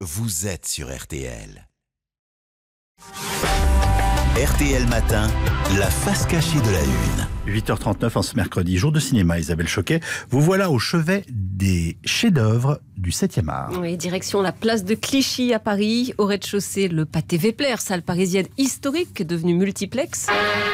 vous êtes sur RTL. RTL Matin, la face cachée de la Une. 8h39 en ce mercredi, jour de cinéma. Isabelle Choquet, vous voilà au chevet des chefs-d'œuvre du 7e art. Oui, direction la place de Clichy à Paris. Au rez-de-chaussée, le Pathé Vepler, salle parisienne historique devenue multiplex.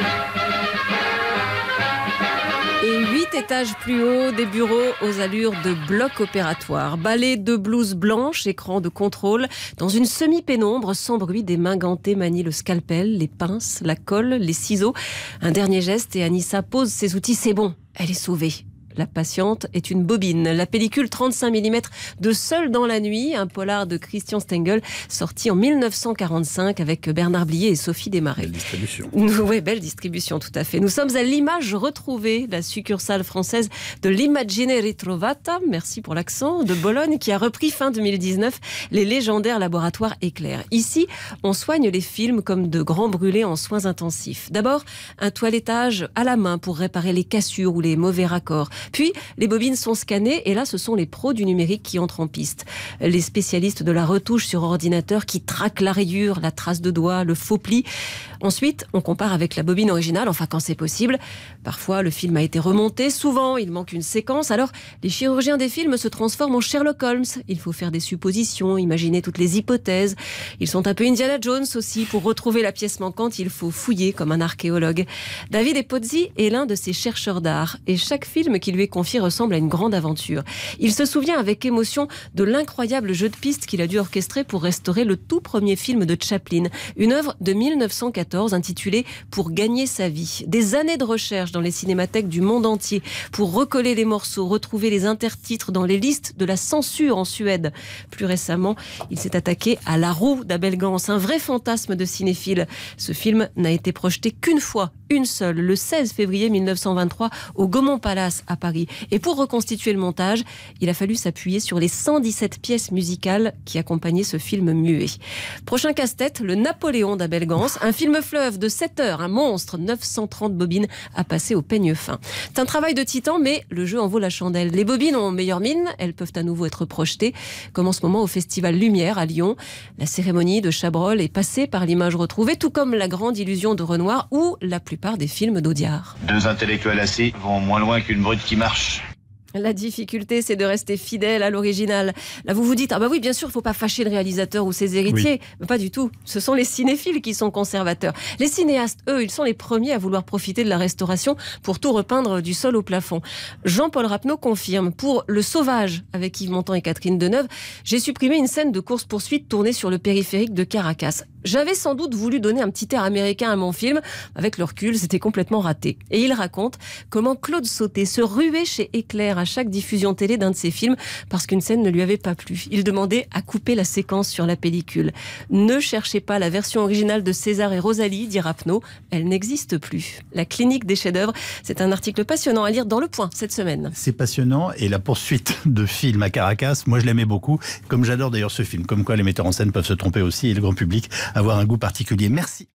Et 8 étages plus haut, des bureaux aux allures de bloc opératoire. Balai de blouse blanche, écran de contrôle. Dans une semi-pénombre, sans bruit, des mains gantées manient le scalpel, les pinces, la colle, les ciseaux. Un dernier geste et Anissa pose ses outils. C'est bon, elle est sauvée. La patiente est une bobine. La pellicule 35 mm de Seul dans la nuit, un polar de Christian Stengel, sorti en 1945 avec Bernard Blier et Sophie Desmarais. Belle distribution. Oui, belle distribution, tout à fait. Nous sommes à l'Image retrouvée, la succursale française de l'Immagine Ritrovata, merci pour l'accent, de Bologne, qui a repris fin 2019 les légendaires laboratoires Éclair. Ici, on soigne les films comme de grands brûlés en soins intensifs. D'abord, un toilettage à la main pour réparer les cassures ou les mauvais raccords. Puis, les bobines sont scannées et là, ce sont les pros du numérique qui entrent en piste. Les spécialistes de la retouche sur ordinateur qui traquent la rayure, la trace de doigt, le faux pli. Ensuite, on compare avec la bobine originale, enfin quand c'est possible. Parfois, le film a été remonté. Souvent, il manque une séquence. Alors, les chirurgiens des films se transforment en Sherlock Holmes. Il faut faire des suppositions, imaginer toutes les hypothèses. Ils sont un peu Indiana Jones aussi. Pour retrouver la pièce manquante, il faut fouiller comme un archéologue. David Epozzi est l'un de ces chercheurs d'art. Et chaque film qui lui est confié ressemble à une grande aventure. Il se souvient avec émotion de l'incroyable jeu de piste qu'il a dû orchestrer pour restaurer le tout premier film de Chaplin. Une œuvre de 1914 intitulée « Pour gagner sa vie ». Des années de recherche dans les cinémathèques du monde entier pour recoller les morceaux, retrouver les intertitres dans les listes de la censure en Suède. Plus récemment, il s'est attaqué à La Roue d'Abel Gance, un vrai fantasme de cinéphile. Ce film n'a été projeté qu'une fois, une seule, le 16 février 1923 au Gaumont Palace à Paris. Et pour reconstituer le montage, il a fallu s'appuyer sur les 117 pièces musicales qui accompagnaient ce film muet. Prochain casse-tête, le Napoléon d'Abel Gance, un film fleuve de 7 heures, un monstre, 930 bobines à passer au peigne fin. C'est un travail de titan, mais le jeu en vaut la chandelle. Les bobines ont meilleure mine, elles peuvent à nouveau être projetées, comme en ce moment au Festival Lumière à Lyon. La cérémonie de Chabrol est passée par l'Image retrouvée, tout comme La Grande Illusion de Renoir ou la plupart des films d'Audiard. Deux intellectuels assis vont moins loin qu'une brute qui marche. La difficulté, c'est de rester fidèle à l'original. Là, vous vous dites, ah bah oui, bien sûr, il ne faut pas fâcher le réalisateur ou ses héritiers. Oui. Mais pas du tout. Ce sont les cinéphiles qui sont conservateurs. Les cinéastes, eux, ils sont les premiers à vouloir profiter de la restauration pour tout repeindre du sol au plafond. Jean-Paul Rapneau confirme, pour Le Sauvage, avec Yves Montand et Catherine Deneuve, j'ai supprimé une scène de course-poursuite tournée sur le périphérique de Caracas. J'avais sans doute voulu donner un petit air américain à mon film. Avec le recul, c'était complètement raté. Et il raconte comment Claude Sauté se ruait chez Éclair à chaque diffusion télé d'un de ses films parce qu'une scène ne lui avait pas plu. Il demandait à couper la séquence sur la pellicule. Ne cherchez pas la version originale de César et Rosalie, dit Rapneau. Elle n'existe plus. La clinique des chefs-d'œuvre, c'est un article passionnant à lire dans Le Point cette semaine. C'est passionnant et la poursuite de film à Caracas, moi je l'aimais beaucoup. Comme j'adore d'ailleurs ce film. Comme quoi les metteurs en scène peuvent se tromper aussi et le grand public avoir un goût particulier. Merci.